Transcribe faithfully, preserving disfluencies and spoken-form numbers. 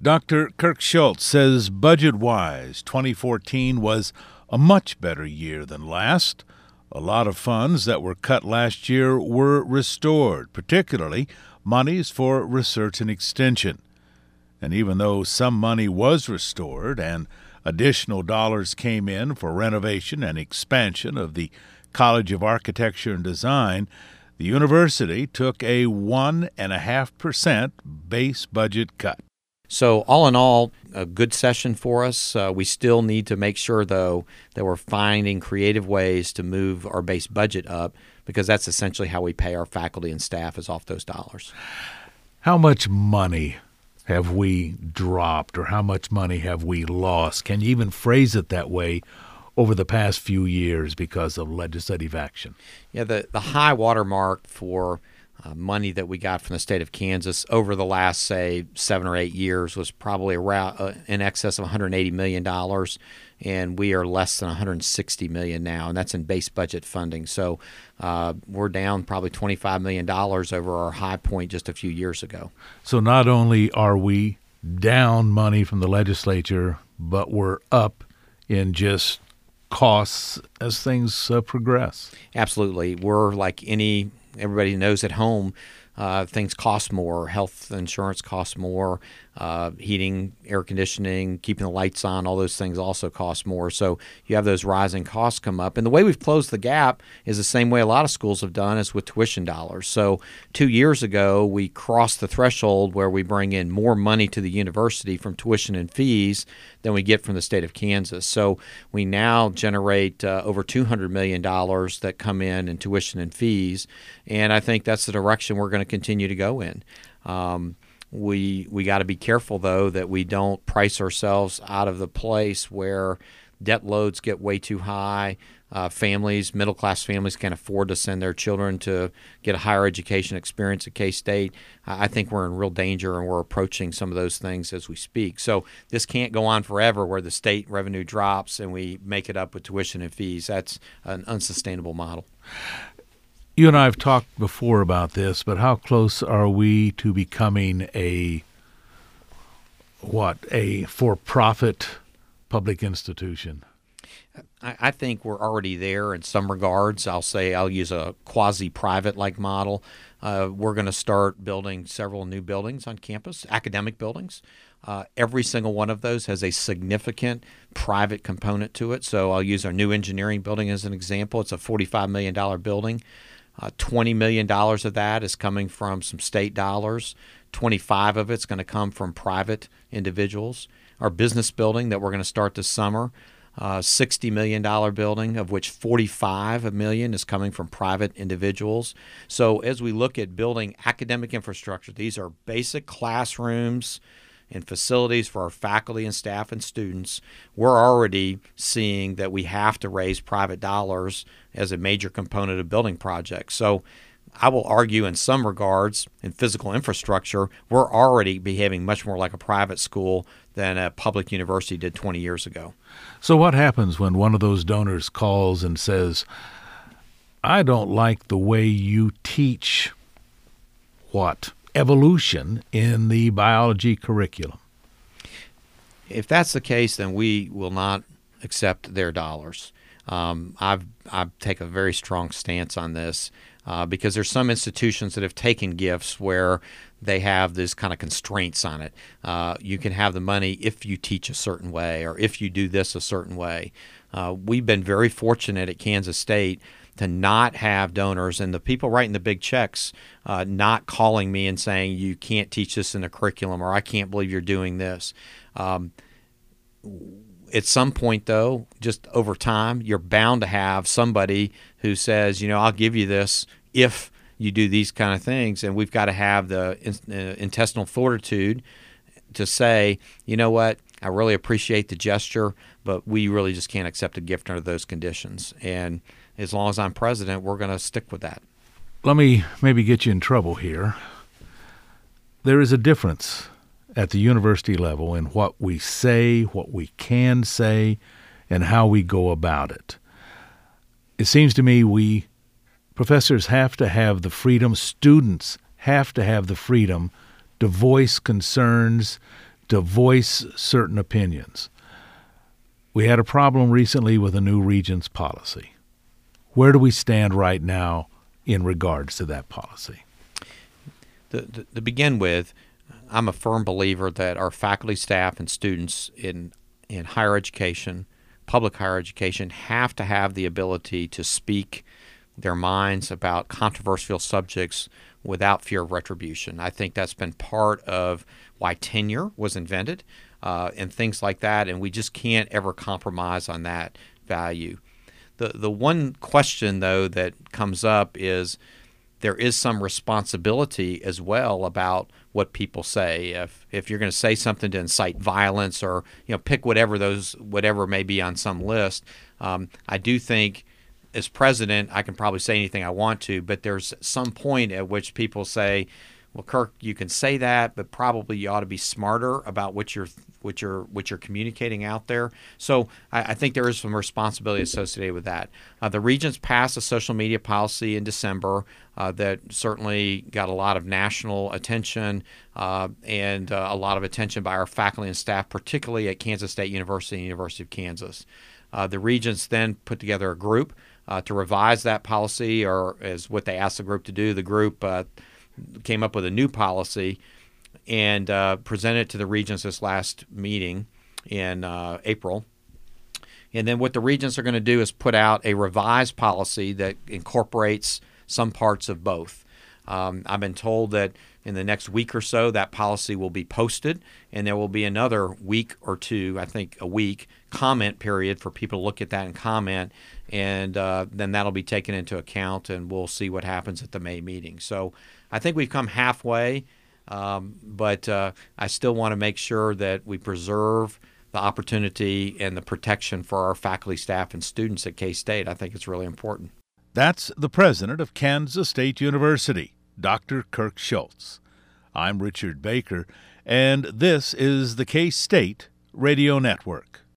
Doctor Kirk Schultz says budget-wise, twenty fourteen was a much better year than last. A lot of funds that were cut last year were restored, particularly monies for research and extension. And even though some money was restored and additional dollars came in for renovation and expansion of the College of Architecture and Design, the university took a one point five percent base budget cut. So all in all, a good session for us. Uh, we still need to make sure, though, that we're finding creative ways to move our base budget up, because that's essentially how we pay our faculty and staff, is off those dollars. How much money have we dropped, or how much money have we lost? Can you even phrase it that way over the past few years because of legislative action? Yeah, the, the high water mark for Uh, money that we got from the state of Kansas over the last, say, seven or eight years was probably around uh, in excess of one hundred eighty million dollars, and we are less than one hundred sixty million dollars now, and that's in base budget funding. So uh, we're down probably twenty-five million dollars over our high point just a few years ago. So not only are we down money from the legislature, but we're up in just costs as things uh, progress. Absolutely. We're like any Everybody knows at home uh, things cost more. Health insurance costs more. Uh, heating, air conditioning, keeping the lights on, all those things also cost more. So you have those rising costs come up. And the way we've closed the gap is the same way a lot of schools have done, is with tuition dollars. So two years ago, we crossed the threshold where we bring in more money to the university from tuition and fees than we get from the state of Kansas. So we now generate uh, over two hundred million dollars that come in in tuition and fees. And I think that's the direction we're going to continue to go in. Um, We we got to be careful, though, that we don't price ourselves out of the place where debt loads get way too high. Uh, families, middle-class families, can't afford to send their children to get a higher education experience at K-State. I think we're in real danger, and we're approaching some of those things as we speak. So this can't go on forever, where the state revenue drops and we make it up with tuition and fees. That's an unsustainable model. You and I have talked before about this, but how close are we to becoming a, what, a for-profit public institution? I, I think we're already there in some regards. I'll say I'll use a quasi-private-like model. Uh, we're going to start building several new buildings on campus, academic buildings. Uh, every single one of those has a significant private component to it. So I'll use our new engineering building as an example. It's a forty-five million dollars building. Uh, twenty million dollars of that is coming from some state dollars. twenty-five of it's going to come from private individuals. Our business building that we're going to start this summer, uh, sixty million dollars building, of which forty-five million dollars is coming from private individuals. So as we look at building academic infrastructure, these are basic classrooms and facilities for our faculty and staff and students. We're already seeing that we have to raise private dollars as a major component of building projects. So I will argue in some regards, in physical infrastructure, we're already behaving much more like a private school than a public university did twenty years ago. So what happens when one of those donors calls and says, I don't like the way you teach what? Evolution in the biology curriculum? If that's the case, then we will not accept their dollars. Um, I've I take a very strong stance on this uh, because there's some institutions that have taken gifts where they have this kind of constraints on it. Uh, you can have the money if you teach a certain way or if you do this a certain way. Uh, we've been very fortunate at Kansas State to not have donors and the people writing the big checks uh, not calling me and saying, you can't teach this in the curriculum, or I can't believe you're doing this. Um, at some point, though, just over time, you're bound to have somebody who says, you know, I'll give you this if you do these kind of things. And we've got to have the in, uh, intestinal fortitude to say, you know what, I really appreciate the gesture, but we really just can't accept a gift under those conditions. And as long as I'm president, we're going to stick with that. Let me maybe get you in trouble here. There is a difference at the university level in what we say, what we can say, and how we go about it. It seems to me we, professors, have to have the freedom, students have to have the freedom to voice concerns, to voice certain opinions. We had a problem recently with a new regents policy. Where do we stand right now in regards to that policy? To, to, to begin with, I'm a firm believer that our faculty, staff, and students in in higher education, public higher education, have to have the ability to speak their minds about controversial subjects without fear of retribution. I think that's been part of why tenure was invented uh, and things like that, and we just can't ever compromise on that value. The the one question, though, that comes up is there is some responsibility as well about what people say. If if you're going to say something to incite violence, or you know, pick whatever those whatever may be on some list, um, I do think as president I can probably say anything I want to, but there's some point at which people say, well, Kirk, you can say that, but probably you ought to be smarter about what you're what you're what you're communicating out there. So I, I think there is some responsibility associated with that. Uh, the Regents passed a social media policy in December uh, that certainly got a lot of national attention uh, and uh, a lot of attention by our faculty and staff, particularly at Kansas State University and University of Kansas. Uh, the Regents then put together a group uh, to revise that policy, or as what they asked the group to do. The group uh, came up with a new policy and uh, presented it to the Regents this last meeting in uh, April. And then what the Regents are going to do is put out a revised policy that incorporates some parts of both. Um, I've been told that in the next week or so that policy will be posted, and there will be another week or two, I think a week, comment period for people to look at that and comment, and uh, then that'll be taken into account, and we'll see what happens at the May meeting. So I think we've come halfway, um, but uh, I still want to make sure that we preserve the opportunity and the protection for our faculty, staff, and students at K-State. I think it's really important. That's the president of Kansas State University, Doctor Kirk Schulz. I'm Richard Baker, and this is the K-State Radio Network.